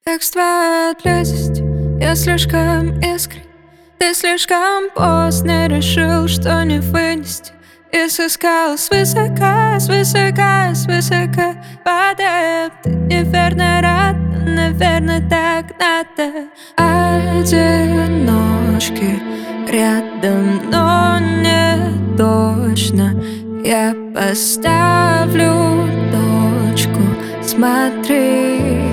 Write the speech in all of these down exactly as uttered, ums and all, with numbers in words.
Текст твоя близость, я слишком искренен. Ты слишком поздно решил, что не вынести. И сыскал свысока, свысока, свысока падает. Ты неверно рад, наверное, так надо. Одиночки рядом, но не точно. Я поставлю точку, смотри.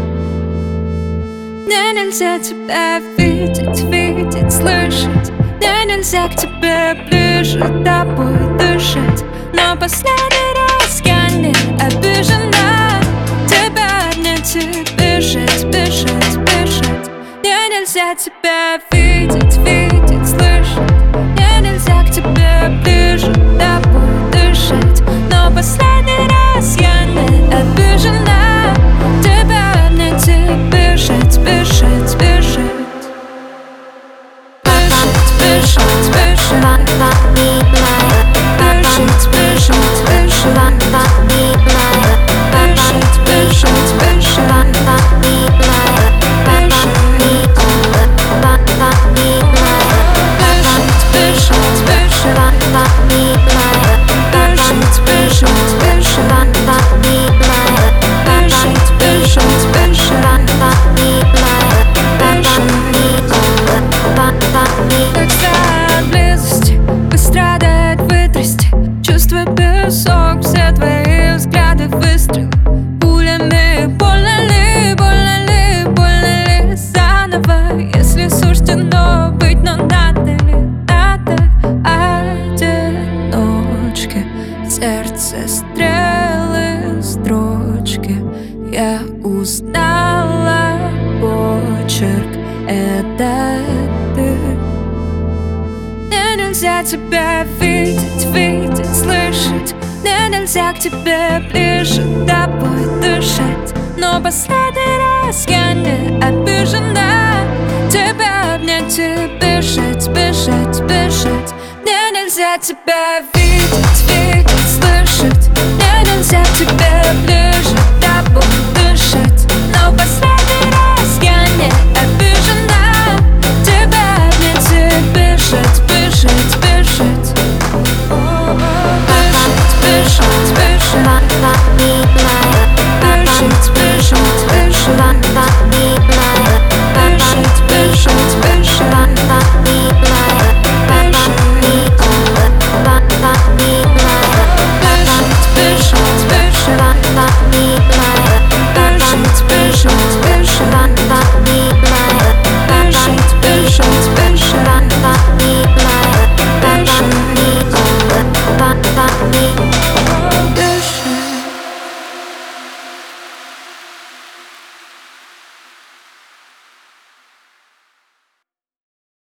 Мне нельзя тебя видеть, видеть, слышать. Мне нельзя к тебе ближе, тобой дышать. Но последний раз я не обижена. Тебя обнять и бежать, бежать, бежать. Мне нельзя тебя видеть, видеть, слышать. Мне нельзя к тебе ближе, тобой дышать. Но последний раз я не обижена. Тебя обнять и бежать, бежать, бежать. Бежать, бежать, бежать. Бежать, бежать, бежать. Бежать, бежать, бежать. Песок, все твои взгляды выстрелы пулями. Больно ли, больно ли, больно ли заново, если суждено быть, но надо ли, надо. Одиночки, сердце, стрелы, строчки. Я узнала почерк, это ты. Мне нельзя тебя видеть, видеть, слышать. Мне нельзя к тебе ближе, тобой дышать. Но последний раз я не обижена. Тебя обнять и бежать, бежать, бежать. Мне нельзя тебя видеть, видеть, слышать. Мне нельзя к тебе ближе, тобой дышать. Но последний раз я не обижена. Тебя обнять и бежать, бежать, бежать. Бежать, бежать, бежать, бежать, бежать, бежать, бежать, бежать, бежать, бежать, бежать.